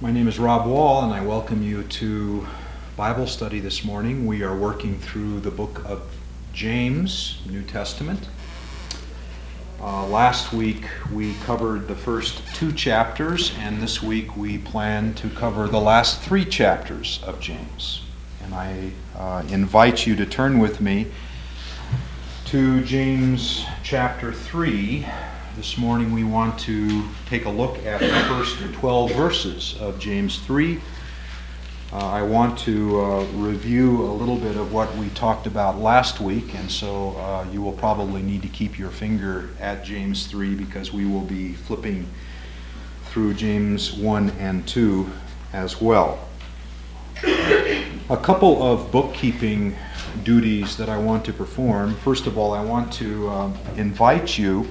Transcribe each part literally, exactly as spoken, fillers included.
My name is Rob Wall, and I welcome you to Bible study this morning. We are working through the book of James, New Testament. Uh, last week we covered the first two chapters, and this week we plan to cover the last three chapters of James. And I uh, invite you to turn with me to James chapter three. This morning we want to take a look at the first twelve verses of James three. Uh, I want to uh, review a little bit of what we talked about last week, and so uh, you will probably need to keep your finger at James three because we will be flipping through James one and two as well. A couple of bookkeeping duties that I want to perform. First of all, I want to uh, invite you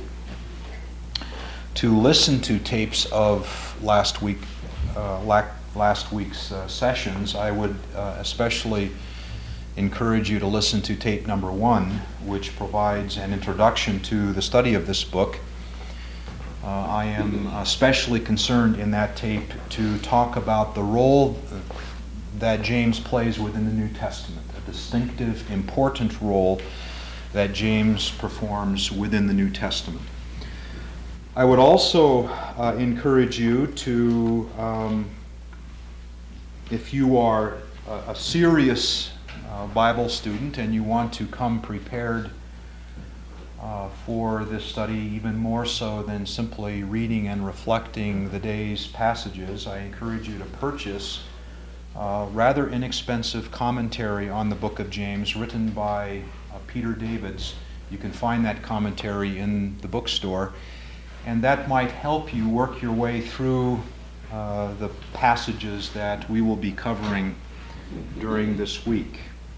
to listen to tapes of last week, uh, last week's uh, sessions. I would uh, especially encourage you to listen to tape number one, which provides an introduction to the study of this book. Uh, I am especially concerned in that tape to talk about the role that James plays within the New Testament, a distinctive, important role that James performs within the New Testament. I would also uh, encourage you to, um, if you are a, a serious uh, Bible student and you want to come prepared uh, for this study, even more so than simply reading and reflecting the day's passages, I encourage you to purchase a rather inexpensive commentary on the book of James written by uh, Peter Davids. You can find that commentary in the bookstore. And that might help you work your way through uh, the passages that we will be covering during this week.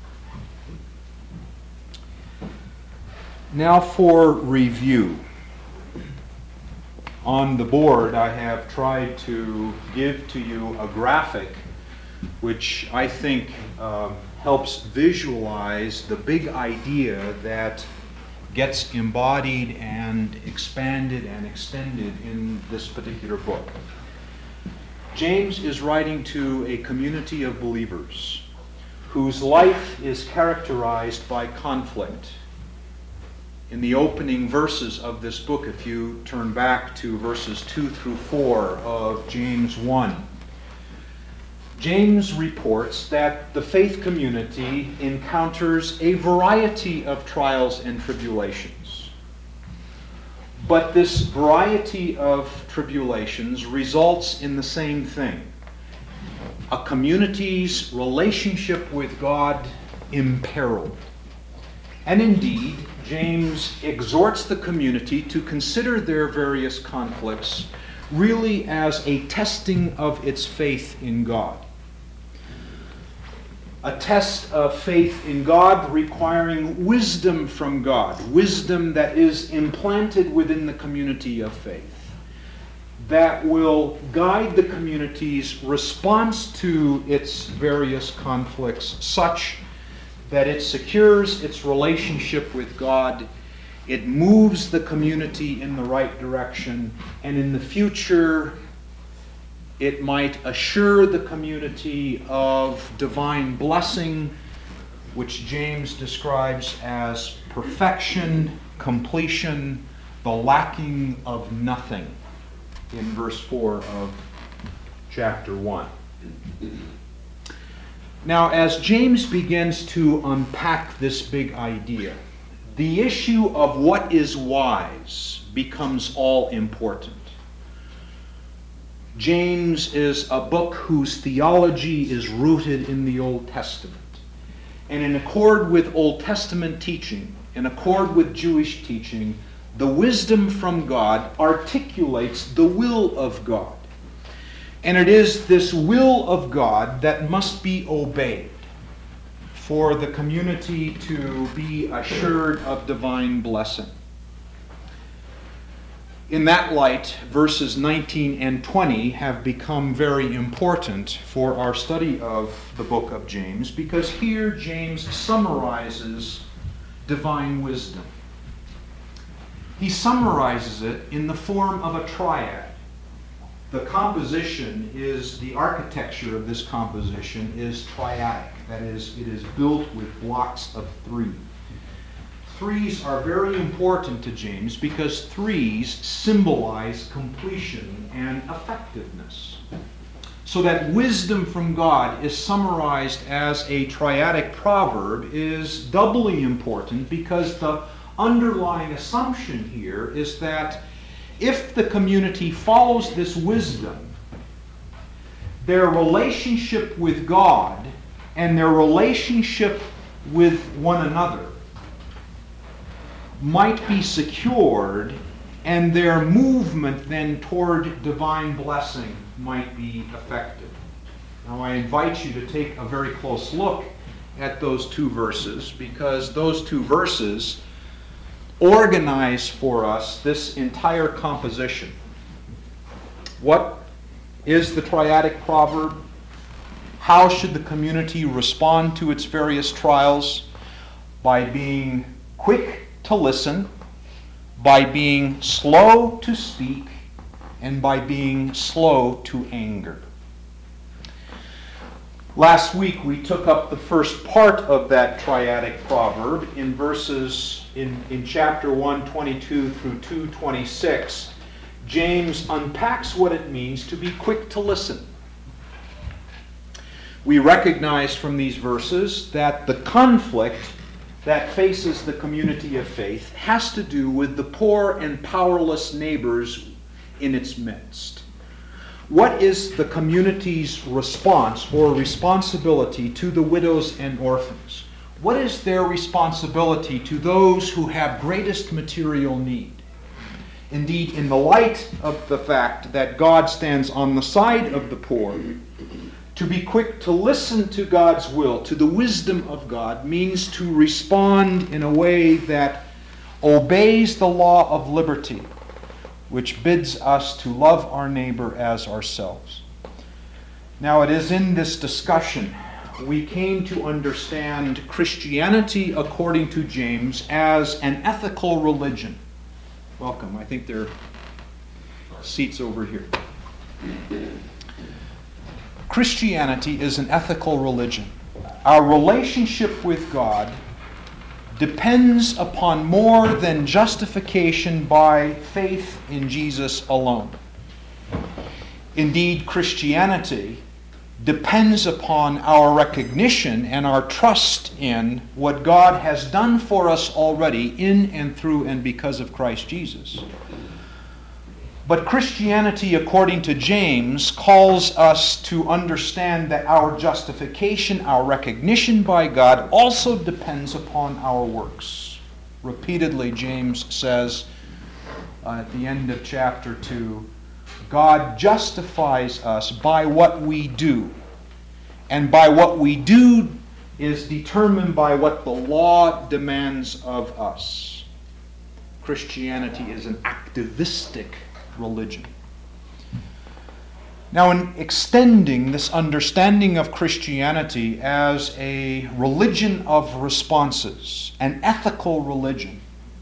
Now for review. On the board, I have tried to give to you a graphic which I think uh, helps visualize the big idea that gets embodied and expanded and extended in this particular book. James is writing to a community of believers whose life is characterized by conflict. In the opening verses of this book, if you turn back to verses two through four of James one, James reports that the faith community encounters a variety of trials and tribulations. But this variety of tribulations results in the same thing: a community's relationship with God imperiled. And indeed, James exhorts the community to consider their various conflicts really as a testing of its faith in God. A test of faith in God requiring wisdom from God, wisdom that is implanted within the community of faith, that will guide the community's response to its various conflicts such that it secures its relationship with God, it moves the community in the right direction, and in the future it might assure the community of divine blessing, which James describes as perfection, completion, the lacking of nothing, in verse four of chapter one. Now, as James begins to unpack this big idea, the issue of what is wise becomes all important. James is a book whose theology is rooted in the Old Testament. And in accord with Old Testament teaching, in accord with Jewish teaching, the wisdom from God articulates the will of God. And it is this will of God that must be obeyed for the community to be assured of divine blessing. In that light, verses nineteen and twenty have become very important for our study of the book of James, because here James summarizes divine wisdom. He summarizes it in the form of a triad. the composition is, the architecture of this composition is triadic. That is, it is built with blocks of three. Threes are very important to James because threes symbolize completion and effectiveness. So that wisdom from God is summarized as a triadic proverb is doubly important because the underlying assumption here is that if the community follows this wisdom, their relationship with God and their relationship with one another might be secured, and their movement then toward divine blessing might be effective. Now I invite you to take a very close look at those two verses, because those two verses organize for us this entire composition. What is the triadic proverb? How should the community respond to its various trials? By being quick to listen, by being slow to speak, and by being slow to anger. Last week we took up the first part of that triadic proverb in verses in, in chapter one twenty-two through two twenty-six. James unpacks what it means to be quick to listen. We recognize from these verses that the conflict that faces the community of faith has to do with the poor and powerless neighbors in its midst. What is the community's response or responsibility to the widows and orphans? What is their responsibility to those who have greatest material need? Indeed, in the light of the fact that God stands on the side of the poor, to be quick to listen to God's will, to the wisdom of God, means to respond in a way that obeys the law of liberty, which bids us to love our neighbor as ourselves. Now, it is in this discussion we came to understand Christianity, according to James, as an ethical religion. Welcome. I think there are seats over here. Christianity is an ethical religion. Our relationship with God depends upon more than justification by faith in Jesus alone. Indeed, Christianity depends upon our recognition and our trust in what God has done for us already in and through and because of Christ Jesus. But Christianity, according to James, calls us to understand that our justification, our recognition by God, also depends upon our works. Repeatedly, James says uh, at the end of chapter two, God justifies us by what we do. And by what we do is determined by what the law demands of us. Christianity is an activistic religion. Now, in extending this understanding of Christianity as a religion of responses, an ethical religion,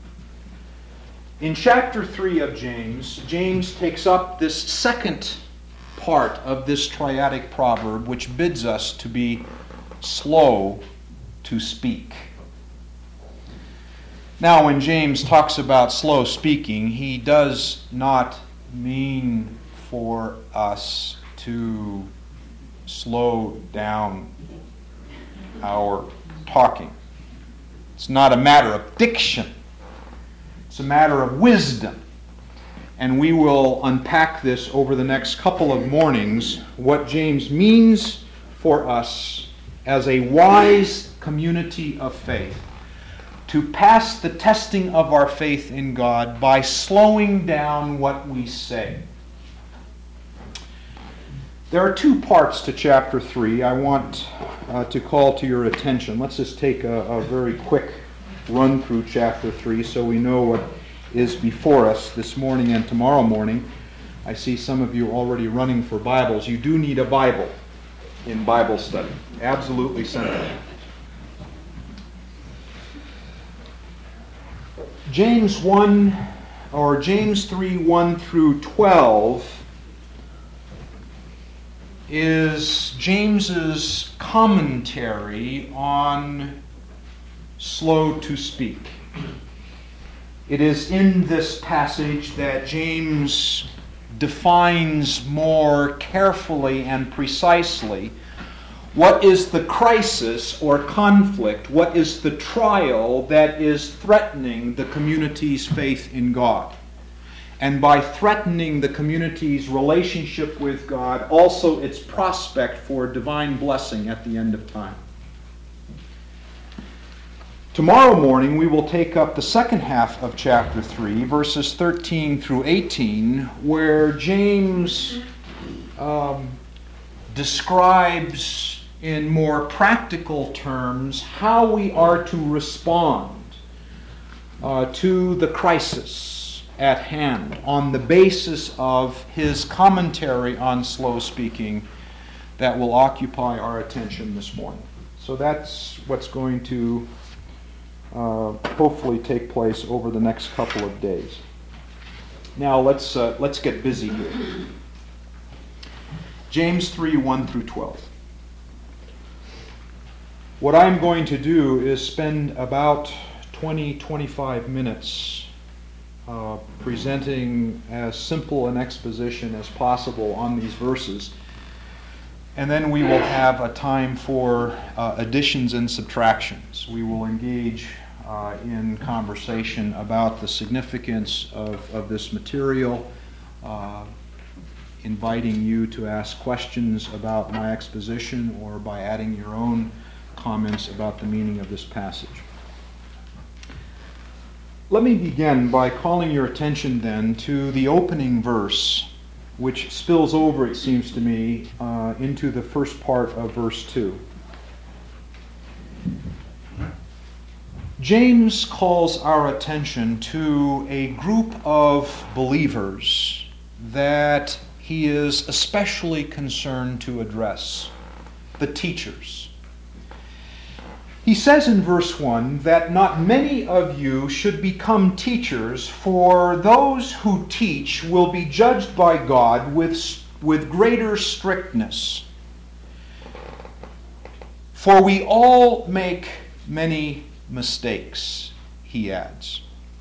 in chapter three of James, James takes up this second part of this triadic proverb, which bids us to be slow to speak. Now, when James talks about slow speaking, he does not mean for us to slow down our talking. It's not a matter of diction. It's a matter of wisdom. And we will unpack this over the next couple of mornings, what James means for us as a wise community of faith to pass the testing of our faith in God by slowing down what we say. There are two parts to chapter three I want uh, to call to your attention. Let's just take a, a very quick run through chapter three so we know what is before us this morning and tomorrow morning. I see some of you already running for Bibles. You do need a Bible in Bible study. Absolutely central. James one, or James three, one through twelve is James's commentary on slow to speak. It is in this passage that James defines more carefully and precisely what is the crisis or conflict, what is the trial that is threatening the community's faith in God. And by threatening the community's relationship with God, also its prospect for divine blessing at the end of time. Tomorrow morning we will take up the second half of chapter three, verses thirteen through eighteen, where James um, describes in more practical terms how we are to respond uh, to the crisis at hand on the basis of his commentary on slow speaking that will occupy our attention this morning. So that's what's going to Uh, hopefully take place over the next couple of days. Now let's uh, let's get busy here. James three, one through twelve. What I'm going to do is spend about twenty, twenty-five minutes uh, presenting as simple an exposition as possible on these verses. And then we will have a time for uh, additions and subtractions. We will engage uh, in conversation about the significance of, of this material, uh, inviting you to ask questions about my exposition or by adding your own comments about the meaning of this passage. Let me begin by calling your attention then to the opening verse, which spills over, it seems to me, uh, into the first part of verse two. James calls our attention to a group of believers that he is especially concerned to address, the teachers. He says in verse one that not many of you should become teachers, for those who teach will be judged by God with, with greater strictness. For we all make many mistakes, he adds.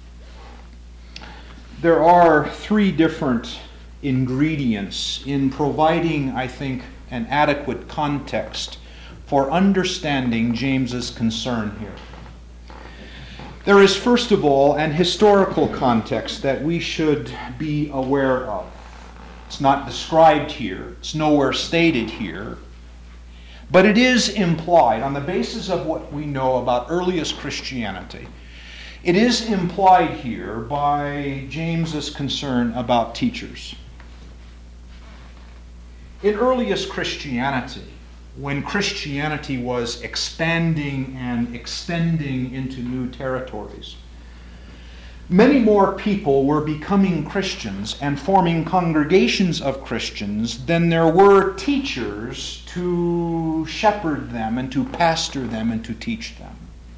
There are three different ingredients in providing, I think, an adequate context for understanding James's concern here. There is, first of all, an historical context that we should be aware of. It's not described here. It's nowhere stated here. But it is implied, on the basis of what we know about earliest Christianity, it is implied here by James's concern about teachers. In earliest Christianity, when Christianity was expanding and extending into new territories, many more people were becoming Christians and forming congregations of Christians than there were teachers to shepherd them and to pastor them and to teach them.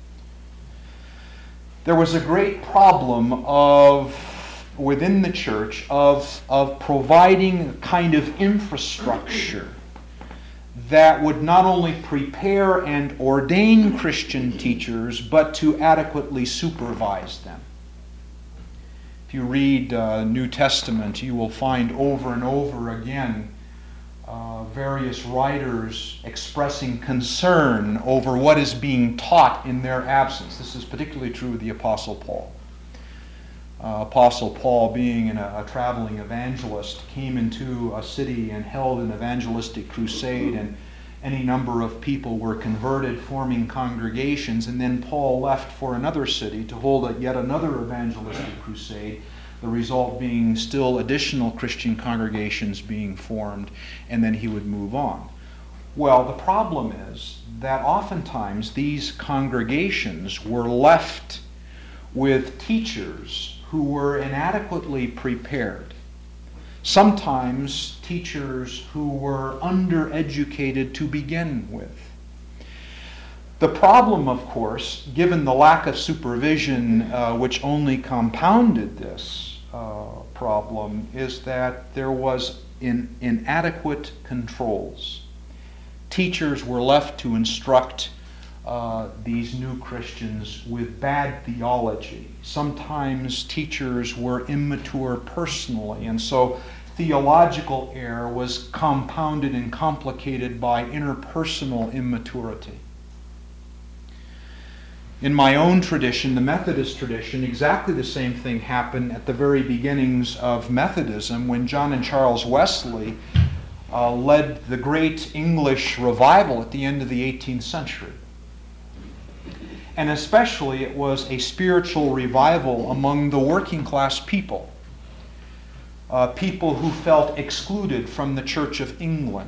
There was a great problem of within the church of, of providing a kind of infrastructure that would not only prepare and ordain Christian teachers, but to adequately supervise them. If you read uh, New Testament, you will find over and over again uh, various writers expressing concern over what is being taught in their absence. This is particularly true of the Apostle Paul. Uh, Apostle Paul, being an, a traveling evangelist, came into a city and held an evangelistic crusade, and any number of people were converted, forming congregations, and then Paul left for another city to hold a, yet another evangelistic crusade, the result being still additional Christian congregations being formed, and then he would move on. Well, the problem is that oftentimes these congregations were left with teachers who were inadequately prepared. Sometimes teachers who were undereducated to begin with. The problem, of course, given the lack of supervision uh, which only compounded this uh, problem, is that there was in inadequate controls. Teachers were left to instruct uh, these new Christians with bad theology. Sometimes teachers were immature personally, and so theological error was compounded and complicated by interpersonal immaturity. In my own tradition, the Methodist tradition, exactly the same thing happened at the very beginnings of Methodism when John and Charles Wesley uh, led the great English revival at the end of the eighteenth century. And especially it was a spiritual revival among the working class people, uh, people who felt excluded from the Church of England.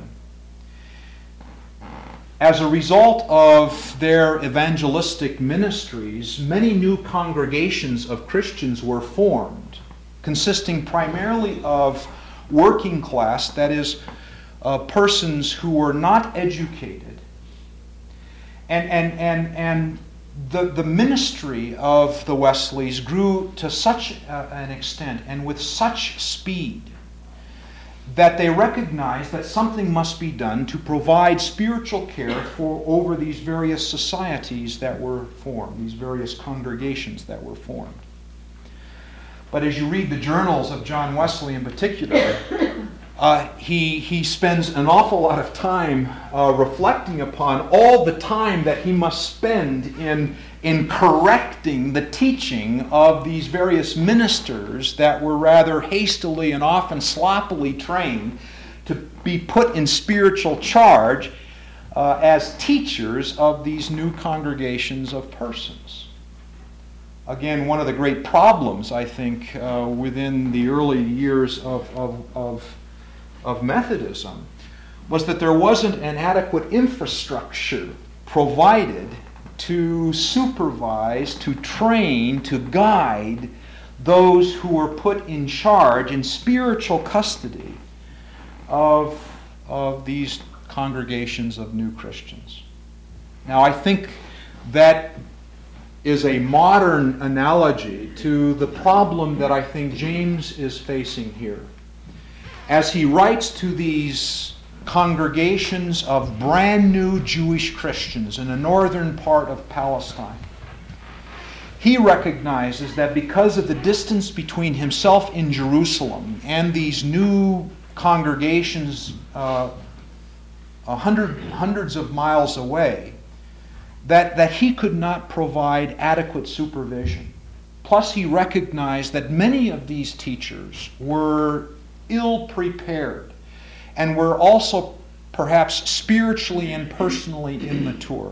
As a result of their evangelistic ministries, many new congregations of Christians were formed, consisting primarily of working class, that is, uh, persons who were not educated. And, and, and, and the, the ministry of the Wesleys grew to such uh, an extent and with such speed that they recognized that something must be done to provide spiritual care for over these various societies that were formed, these various congregations that were formed. But as you read the journals of John Wesley in particular, uh, he, he spends an awful lot of time uh, reflecting upon all the time that he must spend in in correcting the teaching of these various ministers that were rather hastily and often sloppily trained to be put in spiritual charge uh, as teachers of these new congregations of persons. Again, one of the great problems, I think, uh, within the early years of, of, of, of Methodism was that there wasn't an adequate infrastructure provided to supervise, to train, to guide those who were put in charge, in spiritual custody of, of these congregations of new Christians. Now, I think that is a modern analogy to the problem that I think James is facing here. As he writes to these congregations of brand new Jewish Christians in the northern part of Palestine, he recognizes that because of the distance between himself in Jerusalem and these new congregations uh, a hundred, hundreds of miles away, that, that he could not provide adequate supervision. Plus, he recognized that many of these teachers were ill-prepared and were also perhaps spiritually and personally immature.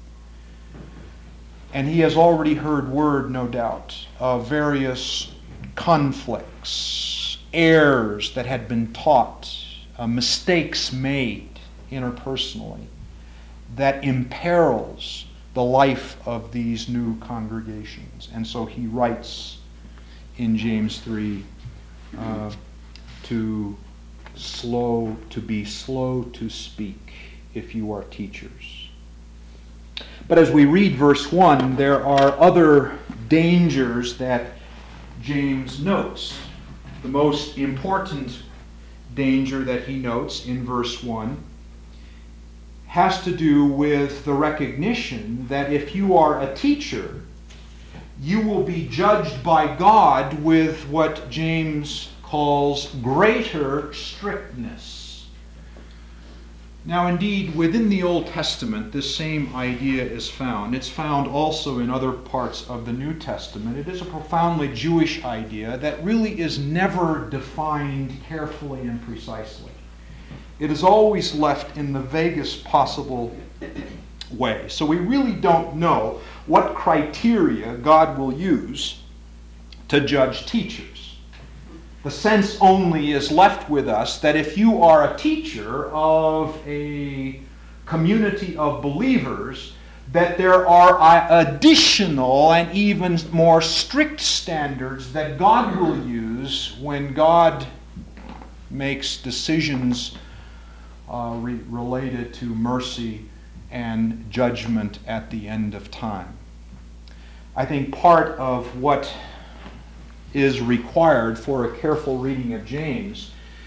And he has already heard word, no doubt, of various conflicts, errors that had been taught, uh, mistakes made interpersonally, that imperils the life of these new congregations. And so he writes in James three uh, to slow to be slow to speak if you are teachers. But as we read verse one, there are other dangers that James notes. The most important danger that he notes in verse one has to do with the recognition that if you are a teacher, you will be judged by God with what James calls greater strictness. Now, indeed, within the Old Testament, this same idea is found. It's found also in other parts of the New Testament. It is a profoundly Jewish idea that really is never defined carefully and precisely. It is always left in the vaguest possible way. So we really don't know what criteria God will use to judge teachers. The sense only is left with us that if you are a teacher of a community of believers, that there are additional and even more strict standards that God will use when God makes decisions uh, re- related to mercy and judgment at the end of time. I think part of what is required for a careful reading of James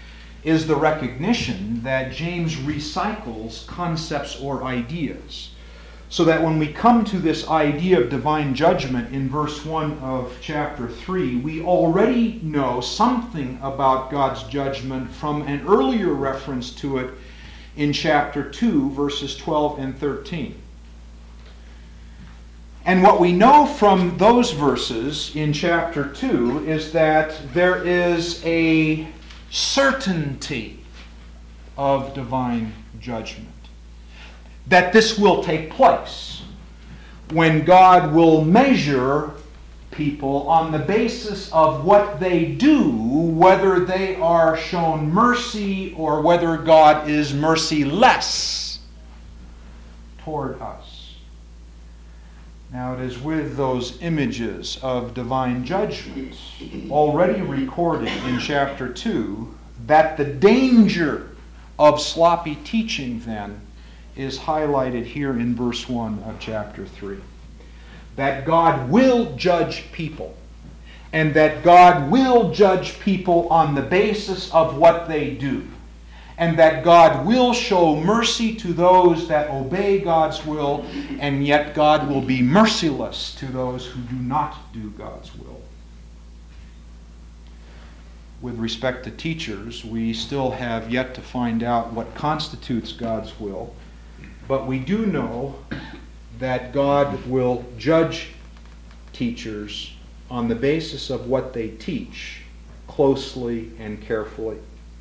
is the recognition that James recycles concepts or ideas. So that when we come to this idea of divine judgment in verse one of chapter three, we already know something about God's judgment from an earlier reference to it in chapter two, verses twelve and thirteen. And what we know from those verses in chapter two is that there is a certainty of divine judgment. That this will take place when God will measure people on the basis of what they do, whether they are shown mercy or whether God is merciless toward us. Now it is with those images of divine judgment already recorded in chapter two that the danger of sloppy teaching then is highlighted here in verse one of chapter three. That God will judge people, and that God will judge people on the basis of what they do, and that God will show mercy to those that obey God's will, and yet God will be merciless to those who do not do God's will. With respect to teachers, we still have yet to find out what constitutes God's will. But we do know that God will judge teachers on the basis of what they teach closely and carefully.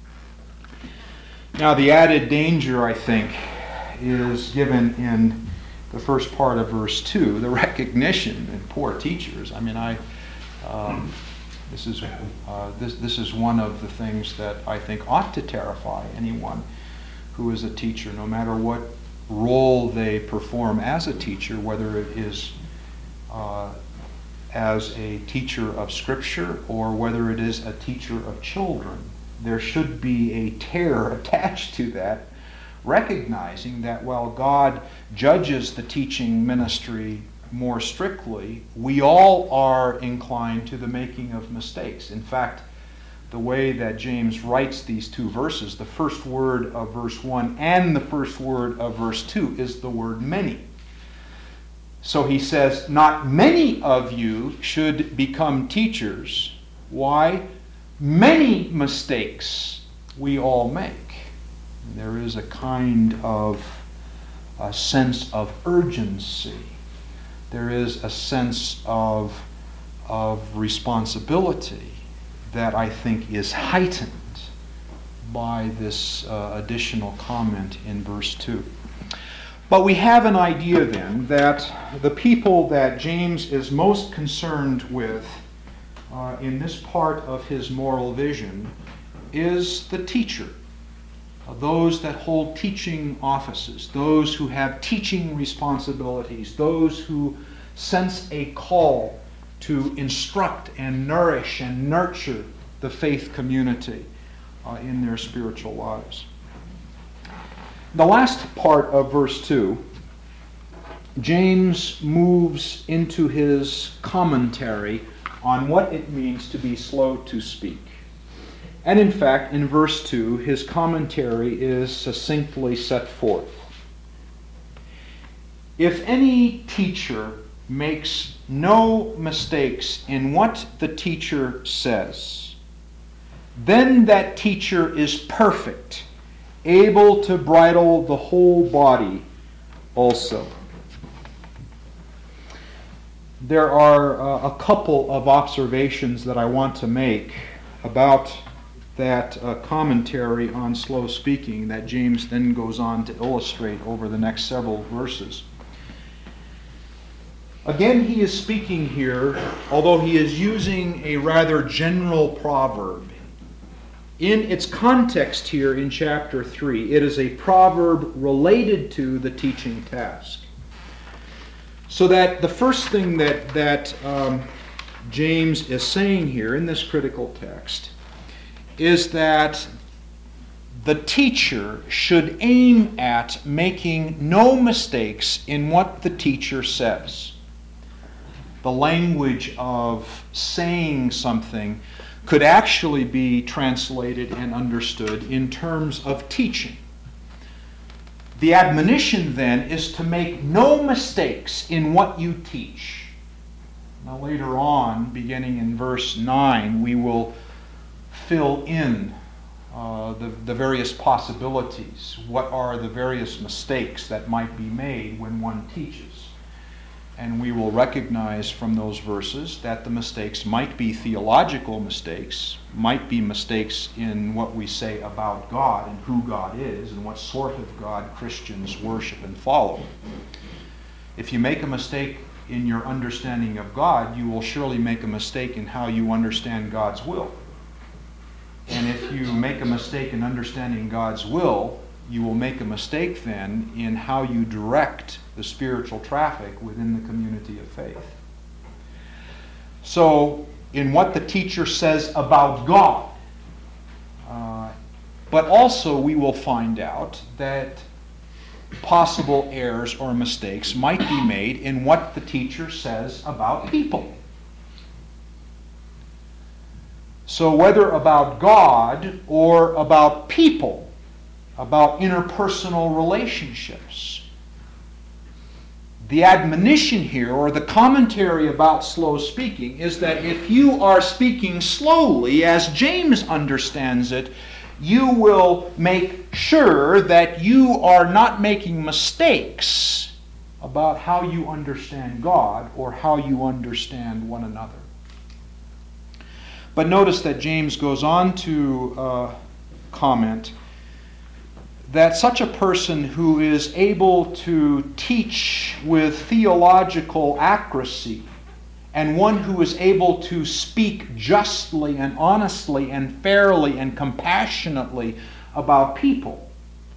Now, the added danger, I think, is given in the first part of verse two, the recognition that poor teachers. I mean, I um, this is uh, this this is one of the things that I think ought to terrify anyone who is a teacher, no matter what role they perform as a teacher, whether it is uh, as a teacher of Scripture or whether it is a teacher of children. There should be a terror attached to that, recognizing that while God judges the teaching ministry more strictly, we all are inclined to the making of mistakes. In fact, the way that James writes these two verses, the first word of verse one and the first word of verse two is the word many. So he says, not many of you should become teachers. Why? Many mistakes we all make. There is a kind of a sense of urgency. There is a sense of, of responsibility that I think is heightened by this uh, additional comment in verse two. But we have an idea then that the people that James is most concerned with uh, in this part of his moral vision is the teacher, uh, those that hold teaching offices, those who have teaching responsibilities, those who sense a call to instruct and nourish and nurture the faith community uh, in their spiritual lives. The last part of verse two, James moves into his commentary on what it means to be slow to speak. And in fact, in verse two, his commentary is succinctly set forth. If any teacher makes no mistakes in what the teacher says, then that teacher is perfect, able to bridle the whole body also. There are uh, a couple of observations that I want to make about that uh, commentary on slow speaking that James then goes on to illustrate over the next several verses. Again, he is speaking here, although he is using a rather general proverb. In its context here in chapter three, it is a proverb related to the teaching task. So that the first thing that, that um, James is saying here in this critical text is that the teacher should aim at making no mistakes in what the teacher says. The language of saying something could actually be translated and understood in terms of teaching. The admonition then is to make no mistakes in what you teach. Now later on, beginning in verse nine, we will fill in uh, the, the various possibilities. What are the various mistakes that might be made when one teaches? And we will recognize from those verses that the mistakes might be theological mistakes, might be mistakes in what we say about God and who God is and what sort of God Christians worship and follow. If you make a mistake in your understanding of God, you will surely make a mistake in how you understand God's will. And if you make a mistake in understanding God's will, you will make a mistake then in how you direct the spiritual traffic within the community of faith. So, in what the teacher says about God, uh, but also we will find out that possible errors or mistakes might be made in what the teacher says about people. So whether about God or about people, about interpersonal relationships, the admonition here, or the commentary about slow speaking, is that if you are speaking slowly, as James understands it, you will make sure that you are not making mistakes about how you understand God or how you understand one another. But notice that James goes on to uh, comment that such a person who is able to teach with theological accuracy and one who is able to speak justly and honestly and fairly and compassionately about people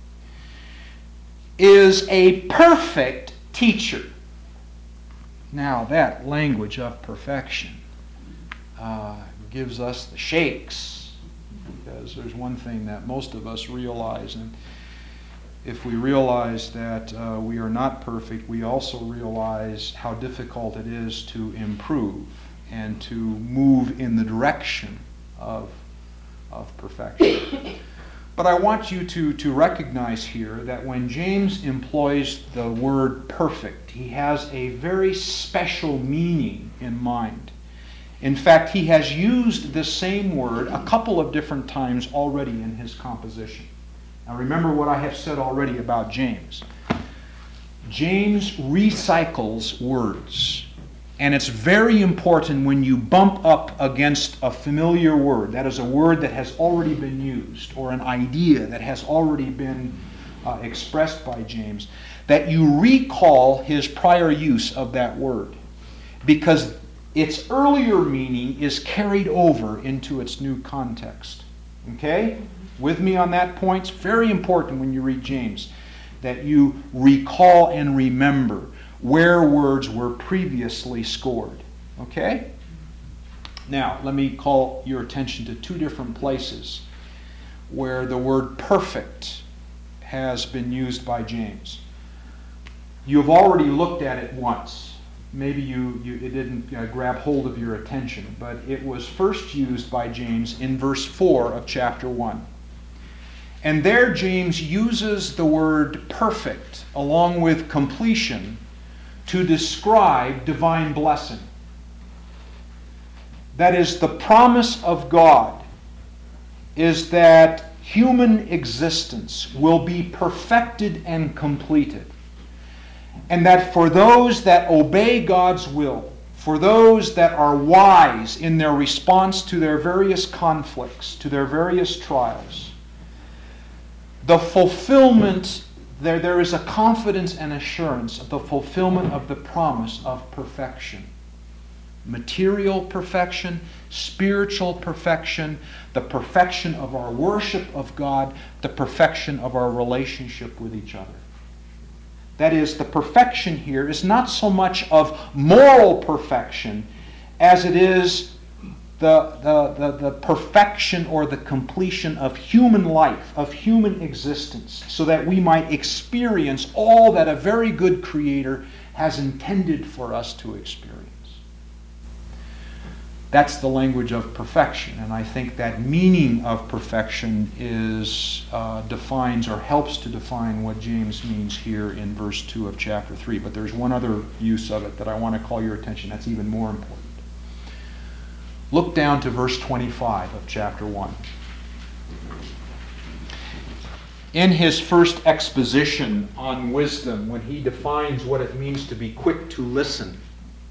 is a perfect teacher. Now that language of perfection uh, gives us the shakes, because there's one thing that most of us realize, and if we realize that uh, we are not perfect, we also realize how difficult it is to improve and to move in the direction of, of perfection. But I want you to, to recognize here that when James employs the word perfect, he has a very special meaning in mind. In fact, he has used this same word a couple of different times already in his composition. Now remember what I have said already about James. James recycles words. And it's very important when you bump up against a familiar word, that is a word that has already been used, or an idea that has already been uh, expressed by James, that you recall his prior use of that word, because its earlier meaning is carried over into its new context. Okay? With me on that point? It's very important when you read James that you recall and remember where words were previously scored. Okay? Now, let me call your attention to two different places where the word perfect has been used by James. You've already looked at it once. Maybe you, you it didn't uh, grab hold of your attention, but it was first used by James in verse four of chapter one. And there James uses the word perfect along with completion to describe divine blessing. That is, the promise of God is that human existence will be perfected and completed. And that for those that obey God's will, for those that are wise in their response to their various conflicts, to their various trials, the fulfillment, there, there is a confidence and assurance of the fulfillment of the promise of perfection. Material perfection, spiritual perfection, the perfection of our worship of God, the perfection of our relationship with each other. That is, the perfection here is not so much of moral perfection as it is the, the, the, the perfection or the completion of human life, of human existence, so that we might experience all that a very good Creator has intended for us to experience. That's the language of perfection, and I think that meaning of perfection is uh, defines or helps to define what James means here in verse two of chapter three. But there's one other use of it that I want to call your attention. That's even more important. Look down to verse twenty-five of chapter one. In his first exposition on wisdom, when he defines what it means to be quick to listen,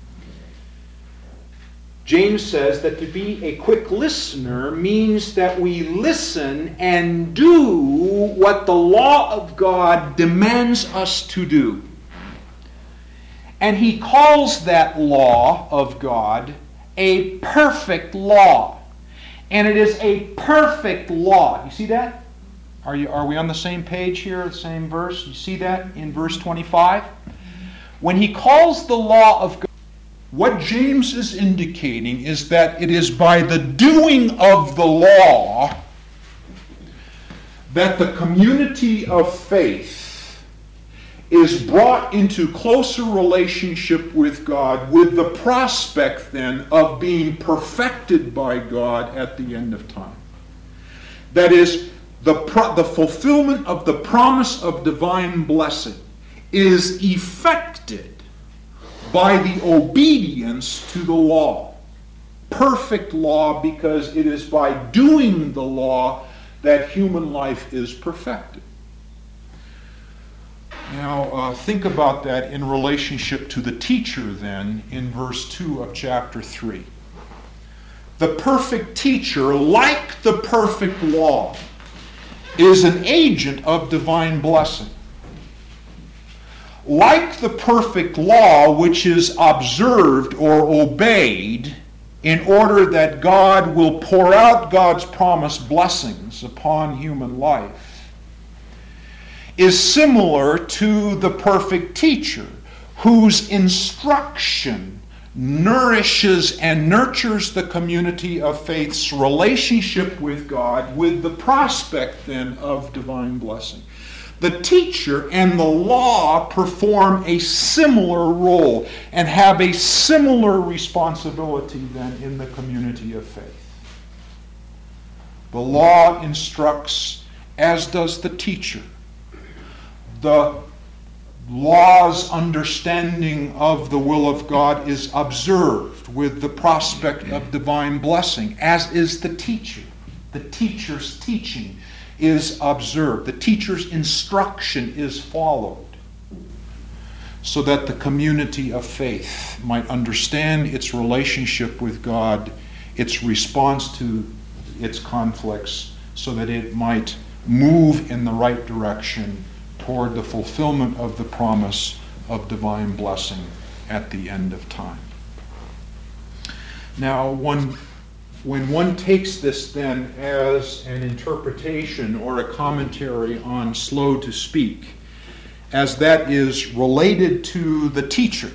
James says that to be a quick listener means that we listen and do what the law of God demands us to do. And he calls that law of God a perfect law. And it is a perfect law. You see that? Are you, are we on the same page here, the same verse? You see that in verse twenty-five? When he calls the law of God, what James is indicating is that it is by the doing of the law that the community of faith is brought into closer relationship with God, with the prospect then of being perfected by God at the end of time. That is, the, pro- the fulfillment of the promise of divine blessing is effected by the obedience to the law. Perfect law, because it is by doing the law that human life is perfected. Now, uh, think about that in relationship to the teacher then in verse two of chapter three. The perfect teacher, like the perfect law, is an agent of divine blessing. Like the perfect law, which is observed or obeyed in order that God will pour out God's promised blessings upon human life, is similar to the perfect teacher, whose instruction nourishes and nurtures the community of faith's relationship with God, with the prospect then of divine blessing. The teacher and the law perform a similar role and have a similar responsibility then in the community of faith. The law instructs, as does the teacher. The law's understanding of the will of God is observed with the prospect of divine blessing, as is the teacher. The teacher's teaching is observed. The teacher's instruction is followed, so that the community of faith might understand its relationship with God, its response to its conflicts, so that it might move in the right direction toward the fulfillment of the promise of divine blessing at the end of time. Now, one When one takes this then as an interpretation or a commentary on slow to speak, as that is related to the teacher,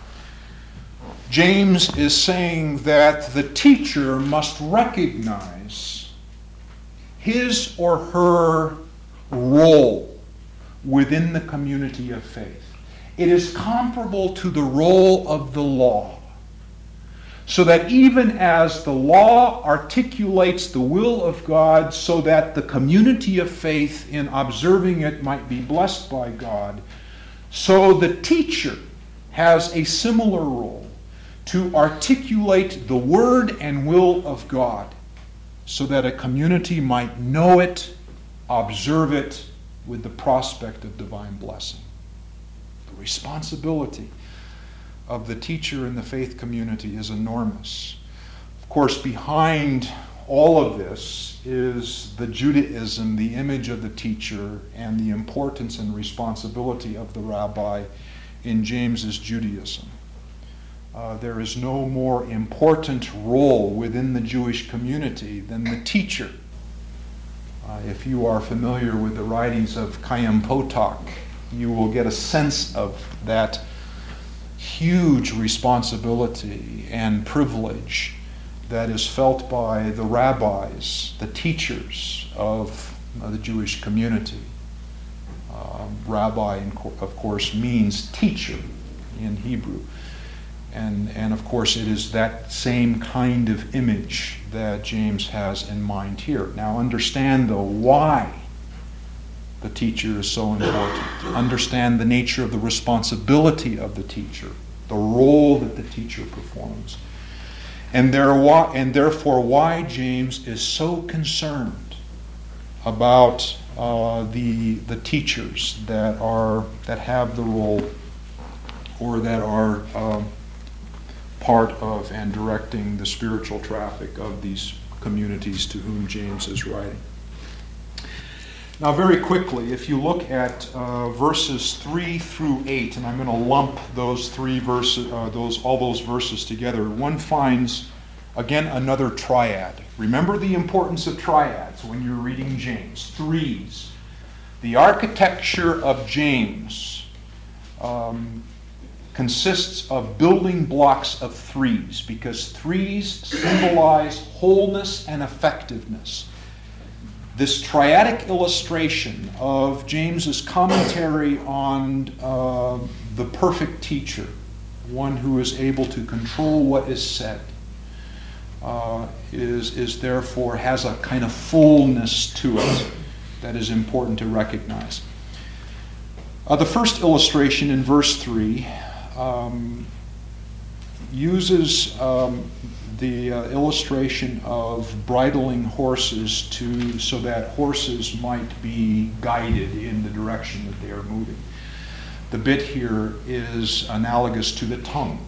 James is saying that the teacher must recognize his or her role within the community of faith. It is comparable to the role of the law. So that even as the law articulates the will of God so that the community of faith in observing it might be blessed by God, so the teacher has a similar role to articulate the word and will of God so that a community might know it, observe it with the prospect of divine blessing. The responsibility of the teacher in the faith community is enormous. Of course, behind all of this is the Judaism, the image of the teacher, and the importance and responsibility of the rabbi in James's Judaism. Uh, there is no more important role within the Jewish community than the teacher. Uh, if you are familiar with the writings of Chaim Potok, you will get a sense of that huge responsibility and privilege that is felt by the rabbis, the teachers of uh, the Jewish community. Uh, rabbi, of course, means teacher in Hebrew. And, and of course, it is that same kind of image that James has in mind here. Now, understand, though, why the teacher is so important. Understand the nature of the responsibility of the teacher, the role that the teacher performs. And, there, and therefore, why James is so concerned about uh, the, the teachers that, are, that have the role or that are uh, part of and directing the spiritual traffic of these communities to whom James is writing. Now, very quickly, if you look at uh, verses three through eight, and I'm going to lump those three verses, uh, those all those verses together, one finds again another triad. Remember the importance of triads when you're reading James. Threes. The architecture of James um, consists of building blocks of threes, because threes symbolize wholeness and effectiveness. This triadic illustration of James's commentary on uh, the perfect teacher, one who is able to control what is said, uh, is, is therefore has a kind of fullness to it that is important to recognize. Uh, the first illustration in verse three Um, uses um, the uh, illustration of bridling horses to so that horses might be guided in the direction that they are moving. The bit here is analogous to the tongue,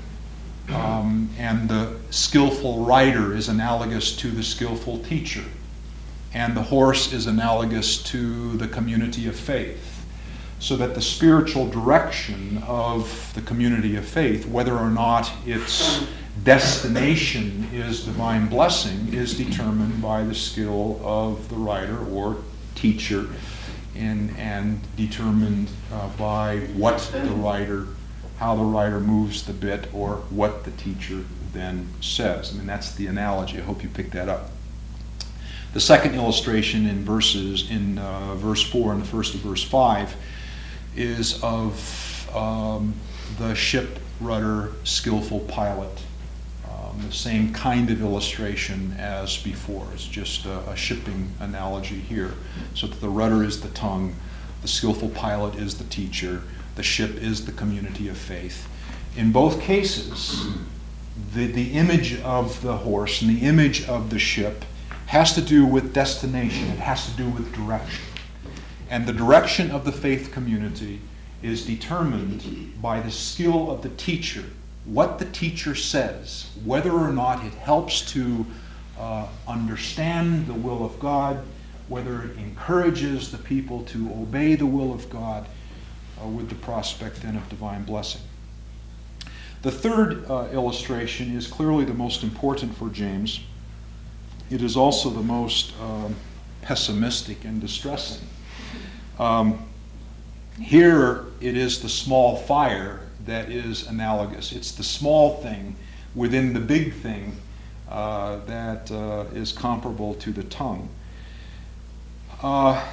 um, and the skillful rider is analogous to the skillful teacher, and the horse is analogous to the community of faith. So that the spiritual direction of the community of faith, whether or not its destination is divine blessing, is determined by the skill of the writer or teacher, and, and determined uh, by what the writer, how the writer moves the bit, or what the teacher then says. I mean, that's the analogy. I hope you picked that up. The second illustration in verses in uh, verse four and the first of verse five is of um, the ship rudder skillful pilot. Um, the same kind of illustration as before. It's just a, a shipping analogy here. So that the rudder is the tongue, the skillful pilot is the teacher, the ship is the community of faith. In both cases, the, the image of the horse and the image of the ship has to do with destination. It has to do with direction. And the direction of the faith community is determined by the skill of the teacher, what the teacher says, whether or not it helps to uh, understand the will of God, whether it encourages the people to obey the will of God, uh, with the prospect then of divine blessing. The third uh, illustration is clearly the most important for James. It is also the most uh, pessimistic and distressing. Um, here it is the small fire that is analogous. It's the small thing within the big thing uh, that uh, is comparable to the tongue. Uh,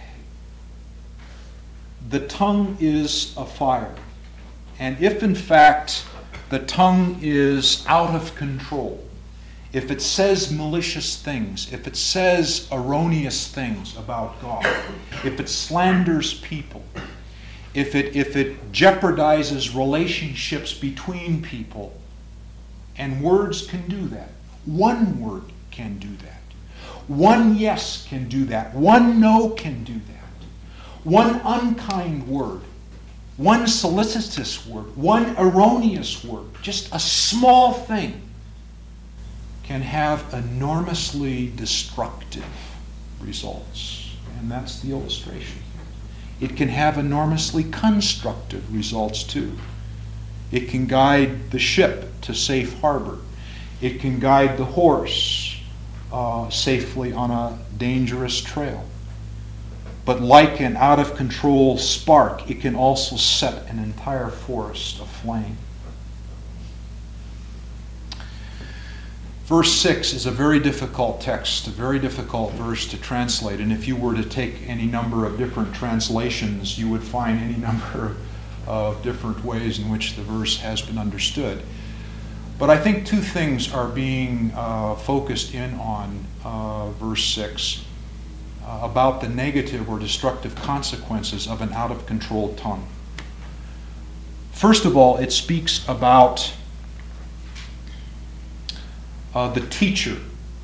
the tongue is a fire. And if in fact the tongue is out of control, if it says malicious things, if it says erroneous things about God, if it slanders people, if it, if it jeopardizes relationships between people, and words can do that. One word can do that. One yes can do that. One no can do that. One unkind word, one solicitous word, one erroneous word, just a small thing, can have enormously destructive results. And that's the illustration. It can have enormously constructive results too. It can guide the ship to safe harbor. It can guide the horse uh, safely on a dangerous trail. But like an out-of-control spark, it can also set an entire forest aflame. Verse six is a very difficult text, a very difficult verse to translate. And if you were to take any number of different translations, you would find any number of different ways in which the verse has been understood. But I think two things are being uh, focused in on uh, verse six uh, about the negative or destructive consequences of an out-of-control tongue. First of all, it speaks about uh, the teacher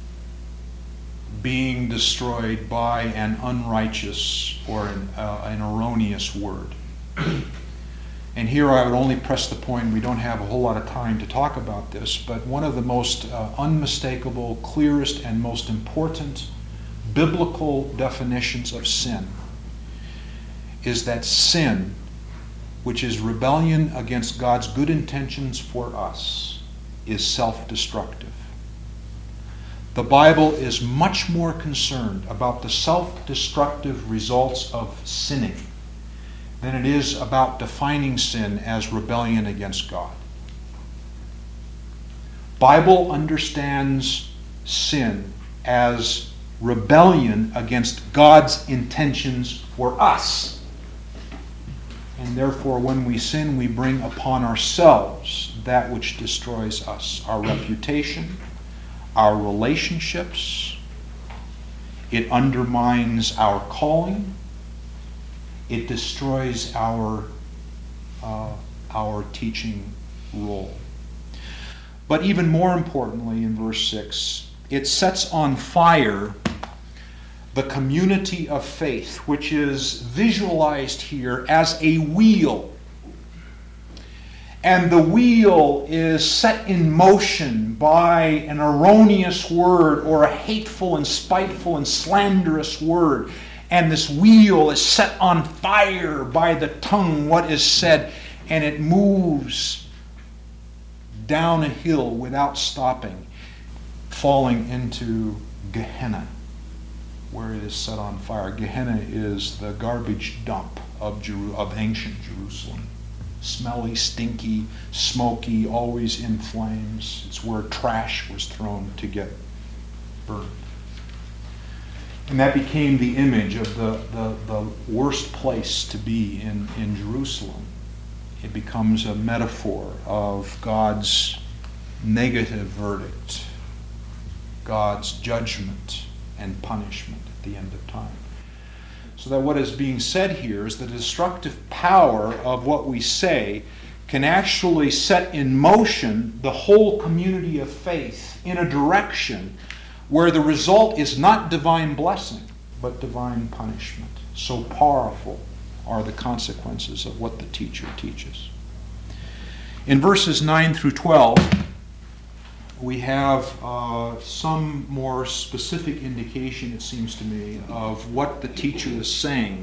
being destroyed by an unrighteous or an, uh, an erroneous word. And here I would only press the point, we don't have a whole lot of time to talk about this, but one of the most uh, unmistakable, clearest, and most important biblical definitions of sin is that sin, which is rebellion against God's good intentions for us, is self-destructive. The Bible is much more concerned about the self-destructive results of sinning than it is about defining sin as rebellion against God. Bible understands sin as rebellion against God's intentions for us. And therefore, when we sin, we bring upon ourselves that which destroys us, our reputation, our relationships. It undermines our calling. It destroys our, uh, our teaching role. But even more importantly, in verse six, it sets on fire the community of faith, which is visualized here as a wheel. And the wheel is set in motion by an erroneous word or a hateful and spiteful and slanderous word. And this wheel is set on fire by the tongue, what is said, and it moves down a hill without stopping, falling into Gehenna, where it is set on fire. Gehenna is the garbage dump of, Jeru- of ancient Jerusalem. Smelly, stinky, smoky, always in flames. It's where trash was thrown to get burned. And that became the image of the, the, the worst place to be in, in Jerusalem. It becomes a metaphor of God's negative verdict, God's judgment and punishment at the end of time. So that what is being said here is the destructive power of what we say can actually set in motion the whole community of faith in a direction where the result is not divine blessing, but divine punishment. So powerful are the consequences of what the teacher teaches. In verses nine through twelve, we have uh, some more specific indication, it seems to me, of what the teacher is saying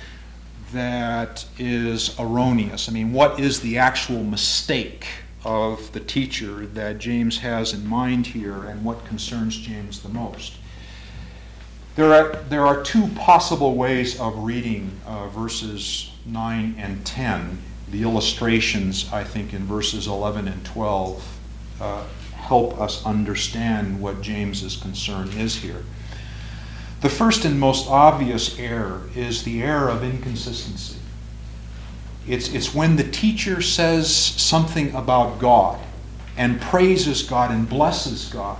that is erroneous. I mean, what is the actual mistake of the teacher that James has in mind here, and what concerns James the most? There are, there are two possible ways of reading uh, verses nine and ten. The illustrations, I think, in verses eleven and twelve uh, help us understand what James's concern is here. The first and most obvious error is the error of inconsistency. It's, it's when the teacher says something about God and praises God and blesses God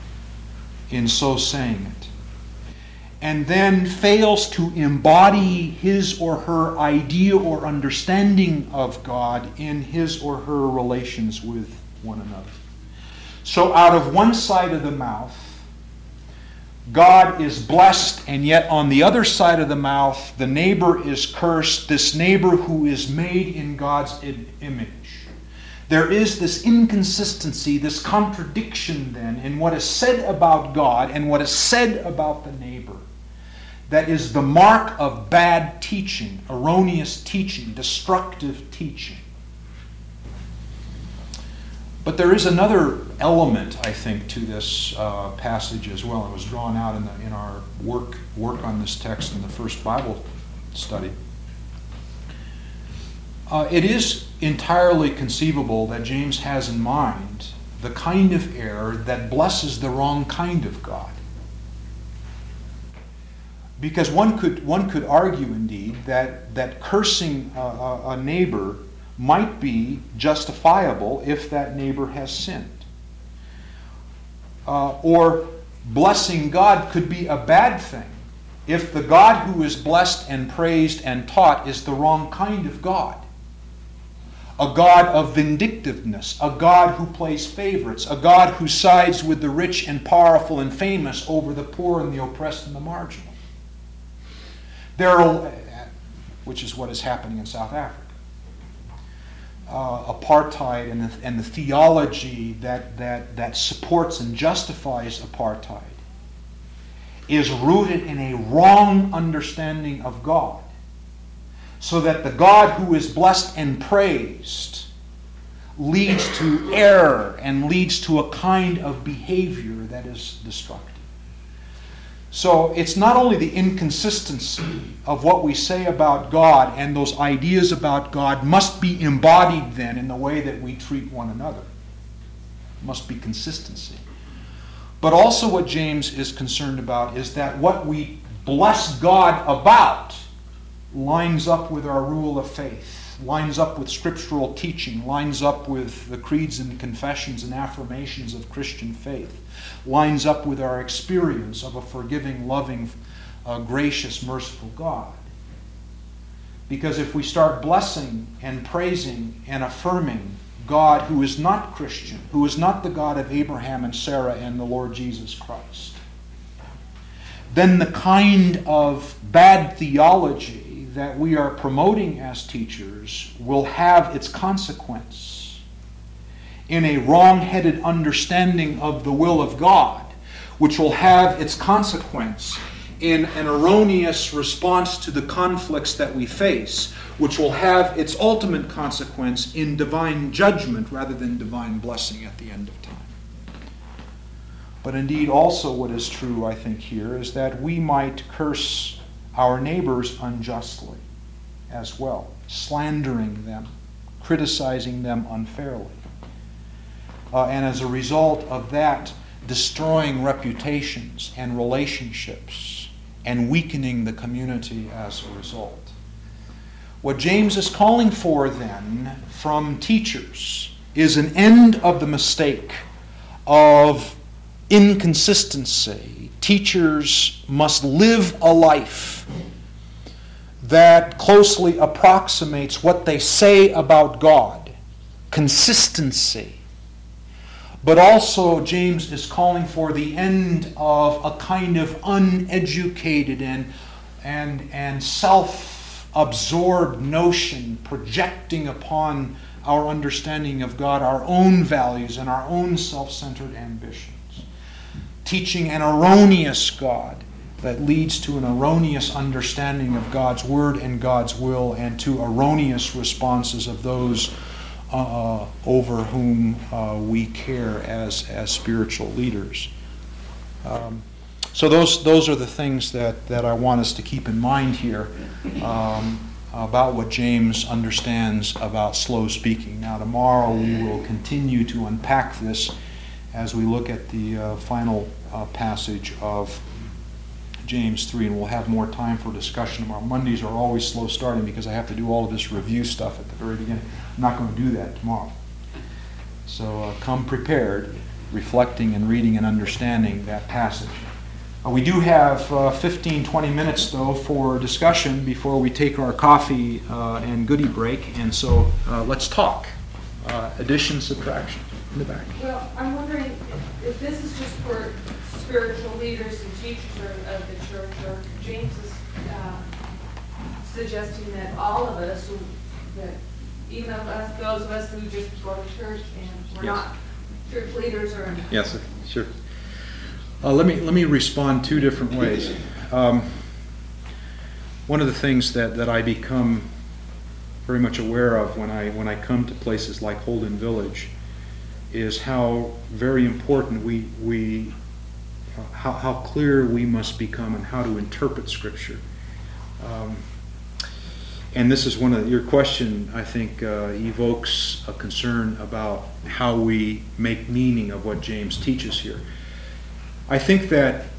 in so saying it, and then fails to embody his or her idea or understanding of God in his or her relations with one another. So out of one side of the mouth, God is blessed, and yet on the other side of the mouth, the neighbor is cursed, this neighbor who is made in God's image. There is this inconsistency, this contradiction then in what is said about God and what is said about the neighbor. That is the mark of bad teaching, erroneous teaching, destructive teaching. But there is another element, I think, to this uh, passage as well. It was drawn out in, the, in our work, work on this text in the first Bible study. Uh, it is entirely conceivable that James has in mind the kind of error that blesses the wrong kind of God. Because one could one could argue, indeed, that, that cursing a, a, a neighbor might be justifiable if that neighbor has sinned. Uh, or blessing God could be a bad thing if the God who is blessed and praised and taught is the wrong kind of God. A God of vindictiveness, a God who plays favorites, a God who sides with the rich and powerful and famous over the poor and the oppressed and the marginal. There are, which is what is happening in South Africa. Uh, apartheid and the, and the theology that, that, that supports and justifies apartheid is rooted in a wrong understanding of God, so that the God who is blessed and praised leads to error and leads to a kind of behavior that is destructive. So it's not only the inconsistency of what we say about God, and those ideas about God must be embodied then in the way that we treat one another. It must be consistency. But also what James is concerned about is that what we bless God about lines up with our rule of faith, lines up with scriptural teaching, lines up with the creeds and confessions and affirmations of Christian faith, lines up with our experience of a forgiving, loving, uh, gracious, merciful God. Because if we start blessing and praising and affirming God who is not Christian, who is not the God of Abraham and Sarah and the Lord Jesus Christ, then the kind of bad theology that we are promoting as teachers will have its consequence in a wrong-headed understanding of the will of God, which will have its consequence in an erroneous response to the conflicts that we face, which will have its ultimate consequence in divine judgment rather than divine blessing at the end of time. But indeed, also what is true, I think, here is that we might curse our neighbors unjustly as well, slandering them, criticizing them unfairly. Uh, and as a result of that, destroying reputations and relationships and weakening the community as a result. What James is calling for then from teachers is an end of the mistake of inconsistency. Teachers must live a life that closely approximates what they say about God. Consistency. But also, James is calling for the end of a kind of uneducated and, and, and self-absorbed notion projecting upon our understanding of God our own values and our own self-centered ambitions. Teaching an erroneous God that leads to an erroneous understanding of God's Word and God's will, and to erroneous responses of those uh, over whom uh, we care as, as spiritual leaders. Um, so those those are the things that, that I want us to keep in mind here um, about what James understands about slow speaking. Now tomorrow we will continue to unpack this as we look at the uh, final uh, passage of James three, and we'll have more time for discussion tomorrow. Mondays are always slow starting because I have to do all of this review stuff at the very beginning. I'm not going to do that tomorrow. So uh, come prepared, reflecting and reading and understanding that passage. Uh, we do have uh, fifteen, twenty minutes, though, for discussion before we take our coffee uh, and goodie break, and so uh, let's talk. Uh, addition, subtraction. In the back. Well, I'm wondering if, if this is just for spiritual leaders and teachers of the church, or James is uh, suggesting that all of us, who, that even of us, those of us who just go to church and we're yes. not church leaders or yes, sure. Uh, let me let me respond two different ways. Um, one of the things that, that I become very much aware of when I when I come to places like Holden Village is how very important we we uh, how how clear we must become and how to interpret Scripture. Um, and this is one of the, your question, I think, uh, evokes a concern about how we make meaning of what James teaches here. I think that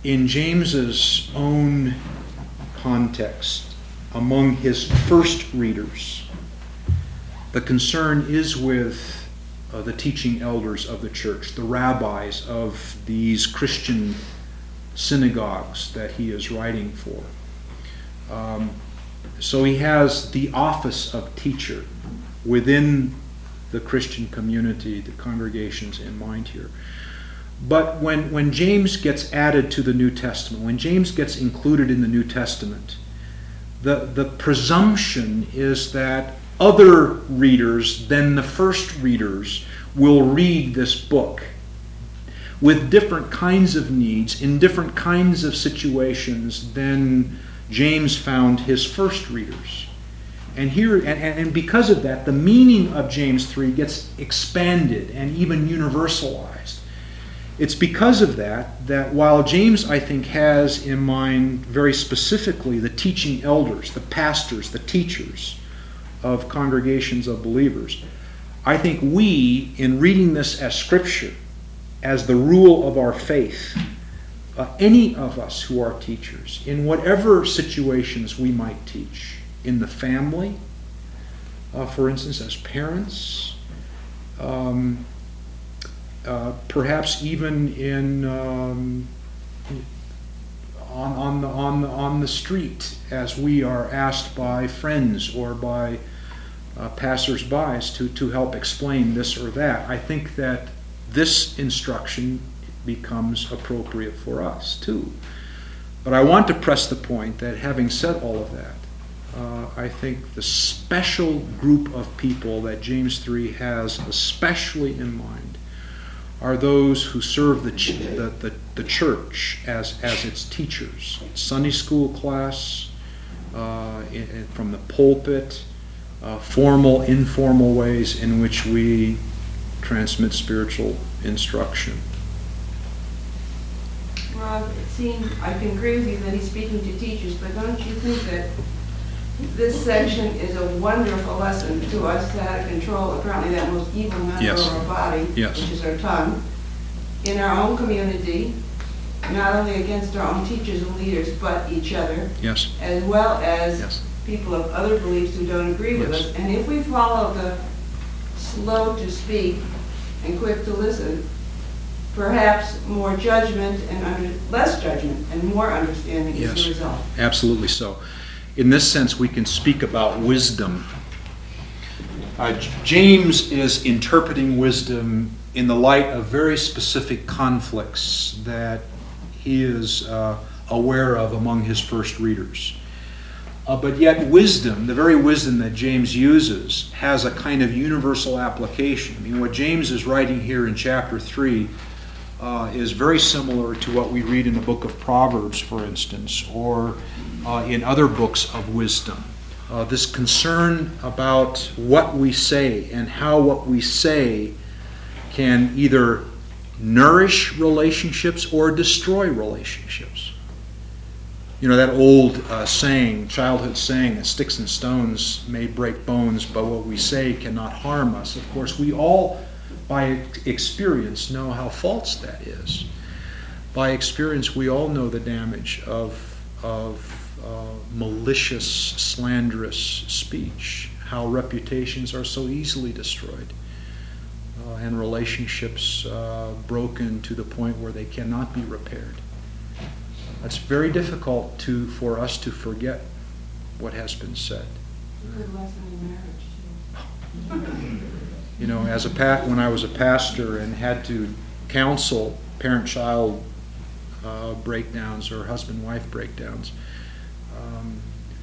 in James's own context, among his first readers, the concern is with uh, the teaching elders of the church, the rabbis of these Christian synagogues that he is writing for. Um, so he has the office of teacher within the Christian community, the congregations in mind here. But when, when James gets added to the New Testament, when James gets included in the New Testament, the, the presumption is that other readers than the first readers will read this book with different kinds of needs, in different kinds of situations than James found his first readers. And here, and, and because of that, the meaning of James three gets expanded and even universalized. It's because of that that while James, I think, has in mind very specifically the teaching elders, the pastors, the teachers of congregations of believers, I think we, in reading this as Scripture, as the rule of our faith, uh, any of us who are teachers, in whatever situations we might teach, in the family, uh, for instance, as parents, um, Uh, perhaps even in um, on on the on the on the street, as we are asked by friends or by uh, passers-by to to help explain this or that. I think that this instruction becomes appropriate for us too. But I want to press the point that, having said all of that, uh, I think the special group of people that James three has especially in mind are those who serve the, ch- the, the, the church as, as its teachers. Sunday school class, uh, in, in, from the pulpit, uh, formal, informal ways in which we transmit spiritual instruction. Rob, it seems, I can agree with you that he's speaking to teachers, but don't you think that this section is a wonderful lesson to us to how to control apparently that most evil member Yes. of our body, Yes. which is our tongue, in our own community, not only against our own teachers and leaders, but each other, Yes. as well as Yes. people of other beliefs who don't agree with Yes. us. And if we follow the slow to speak and quick to listen, perhaps more judgment and under, less judgment and more understanding is Yes. the result. Absolutely so. In this sense, we can speak about wisdom. Uh, J- James is interpreting wisdom in the light of very specific conflicts that he is uh, aware of among his first readers. Uh, but yet wisdom, the very wisdom that James uses, has a kind of universal application. I mean, what James is writing here in chapter three uh, is very similar to what we read in the book of Proverbs, for instance, or uh, in other books of wisdom. Uh, this concern about what we say and how what we say can either nourish relationships or destroy relationships. You know, that old uh, saying, childhood saying, that sticks and stones may break bones, but what we say cannot harm us. Of course, we all, by experience, know how false that is. By experience, we all know the damage of, of uh, malicious, slanderous speech, how reputations are so easily destroyed, uh, and relationships uh, broken to the point where they cannot be repaired. It's very difficult to for us to forget what has been said. Good lesson in marriage, too. You know, as a pa- when I was a pastor and had to counsel parent-child uh, breakdowns or husband-wife breakdowns, um,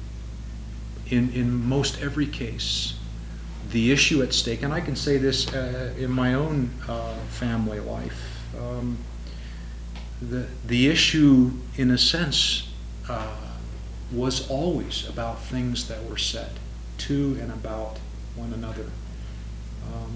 in in most every case, the issue at stake, and I can say this uh, in my own uh, family life. Um, The the issue, in a sense, uh, was always about things that were said to and about one another. Um,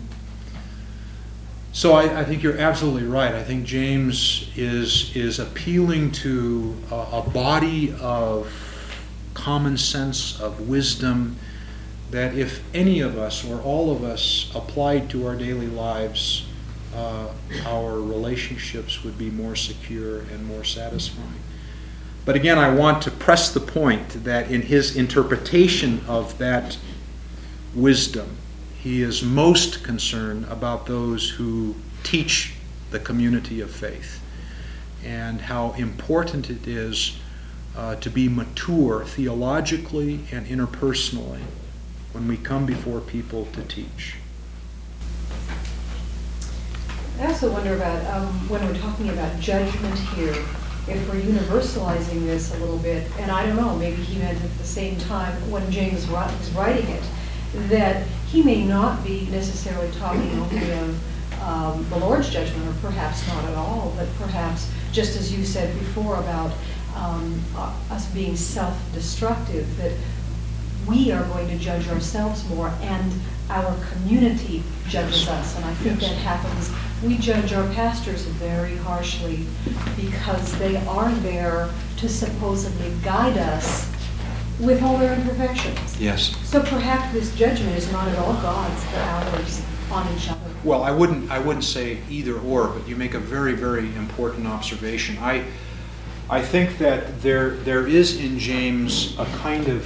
so I, I think you're absolutely right. I think James is is appealing to a, a body of common sense, of wisdom, that if any of us or all of us applied to our daily lives, uh, our relationships would be more secure and more satisfying. But again, I want to press the point that in his interpretation of that wisdom, he is most concerned about those who teach the community of faith, and how important it is uh, to be mature theologically and interpersonally when we come before people to teach. I also wonder about, um, when we're talking about judgment here, if we're universalizing this a little bit, and I don't know, maybe he meant at the same time when James was writing it, that he may not be necessarily talking only of um, the Lord's judgment, or perhaps not at all, but perhaps, just as you said before about um, uh, us being self-destructive, that we are going to judge ourselves more, and our community judges us. And I think Yes. that happens. We judge our pastors very harshly because they are there to supposedly guide us with all their imperfections. Yes. So perhaps this judgment is not at all God's, but ours on each other. Well, I wouldn't I wouldn't say either or, but you make a very, very important observation. I I think that there there is in James a kind of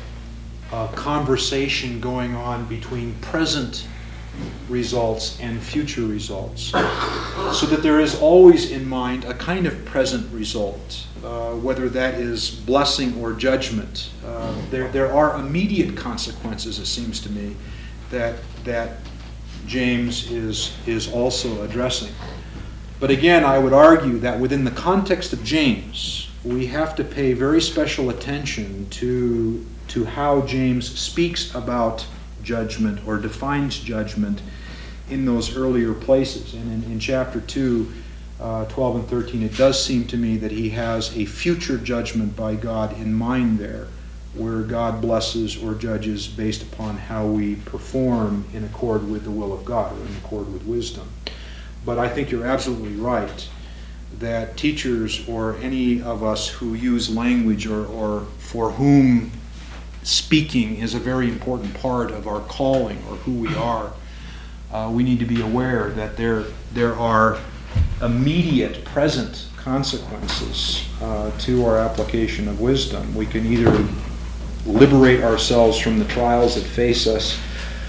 uh, conversation going on between present results and future results, so that there is always in mind a kind of present result, uh, whether that is blessing or judgment. Uh, there there are immediate consequences, it seems to me, that that James is is also addressing. But again, I would argue that within the context of James, we have to pay very special attention to to how James speaks about judgment or defines judgment in those earlier places. And in, in chapter two, uh, twelve and thirteen, it does seem to me that he has a future judgment by God in mind there, where God blesses or judges based upon how we perform in accord with the will of God, or in accord with wisdom. But I think you're absolutely right that teachers or any of us who use language, or, or for whom speaking is a very important part of our calling or who we are, uh, we need to be aware that there, there are immediate present consequences uh, to our application of wisdom. We can either liberate ourselves from the trials that face us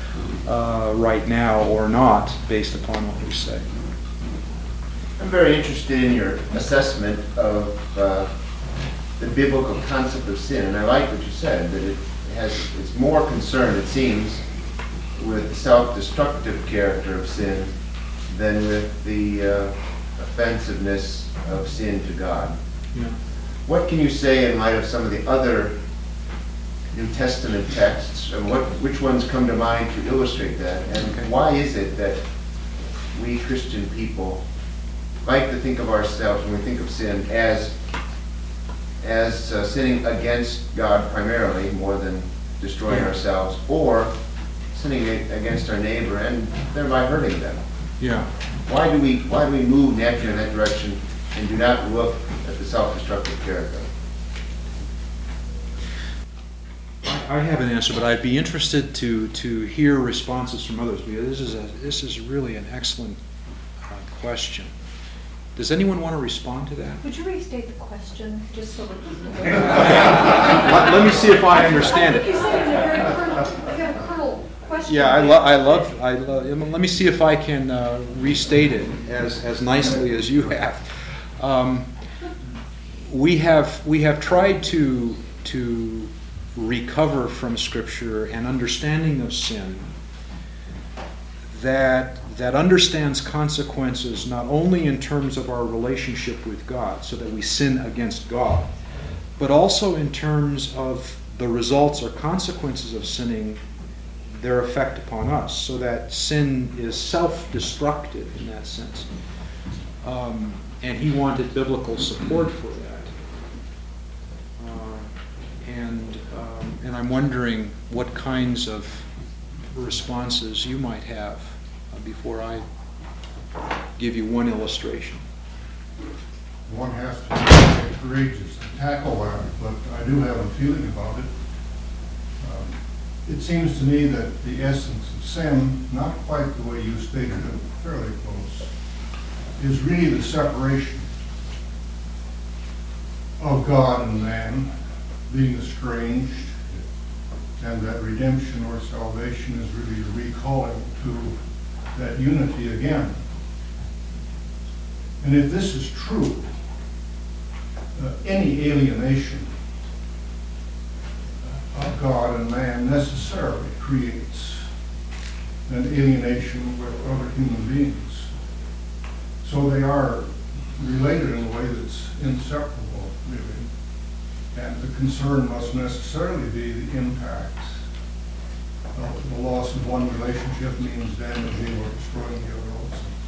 uh, right now or not, based upon what we say. I'm very interested in your assessment of uh, the biblical concept of sin, and I like what you said, that it has, it's more concerned, it seems, with the self-destructive character of sin than with the uh, offensiveness of sin to God. Yeah. What can you say in light of some of the other New Testament texts, and what, which ones come to mind to illustrate that, and Okay. why is it that we Christian people like to think of ourselves, when we think of sin, as as uh, sinning against God primarily, more than destroying Yeah. ourselves, or sinning a- against our neighbor and thereby hurting them? Yeah. Why do we why do we move naturally in that direction and do not look at the self-destructive character? I have an answer, but I'd be interested to to hear responses from others, because this is a this is really an excellent uh, question. Does anyone want to respond to that? Would you restate the question, just so that let, let me see if I understand You it. said it in a very kernel, you got a kernel question. Yeah, I, lo- I love. I love. Let me see if I can uh, restate it as as nicely as you have. Um, we have we have tried to to recover from Scripture an understanding of sin that that understands consequences not only in terms of our relationship with God, so that we sin against God, but also in terms of the results or consequences of sinning, their effect upon us, so that sin is self-destructive in that sense. Um, and he wanted biblical support for that. Uh, and um, and I'm wondering what kinds of responses you might have uh, before I give you one illustration. One has to be courageous to tackle that, but I do have a feeling about it. Um, it seems to me that the essence of sin, not quite the way you stated it, fairly close, is really the separation of God and man, being estranged, and that redemption or salvation is really the recalling to that unity again. And if this is true, uh, any alienation of God and man necessarily creates an alienation with other human beings. So they are related in a way that's inseparable, really. And the concern must necessarily be the impact of the loss of one relationship means damaging or destroying the other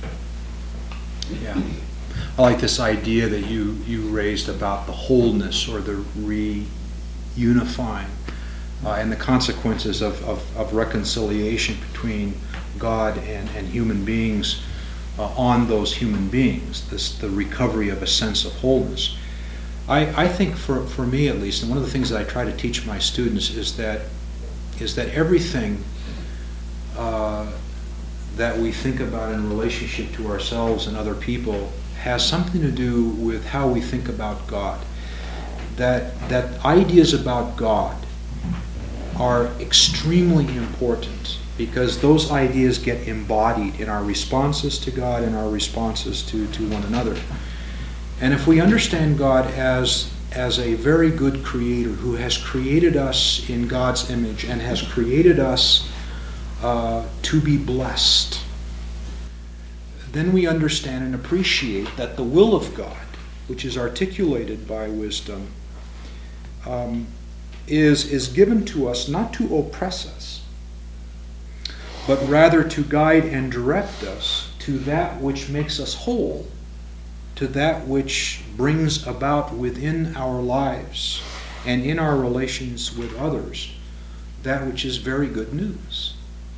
also. Yeah. I like this idea that you, you raised about the wholeness or the reunifying uh, and the consequences of, of, of reconciliation between God and, and human beings uh, on those human beings, this the recovery of a sense of wholeness. I, I think for, for me at least, and one of the things that I try to teach my students is that is that everything uh, that we think about in relationship to ourselves and other people has something to do with how we think about God. That that ideas about God are extremely important because those ideas get embodied in our responses to God and our responses to, to one another. And if we understand God as as a very good creator who has created us in God's image and has created us uh, to be blessed, then we understand and appreciate that the will of God, which is articulated by wisdom, um, is, is given to us not to oppress us, but rather to guide and direct us to that which makes us whole, to that which brings about within our lives and in our relations with others that which is very good news.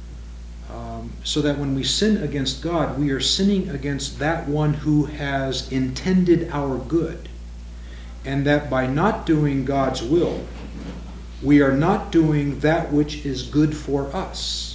Um, so that when we sin against God, we are sinning against that one who has intended our good. And that by not doing God's will, we are not doing that which is good for us.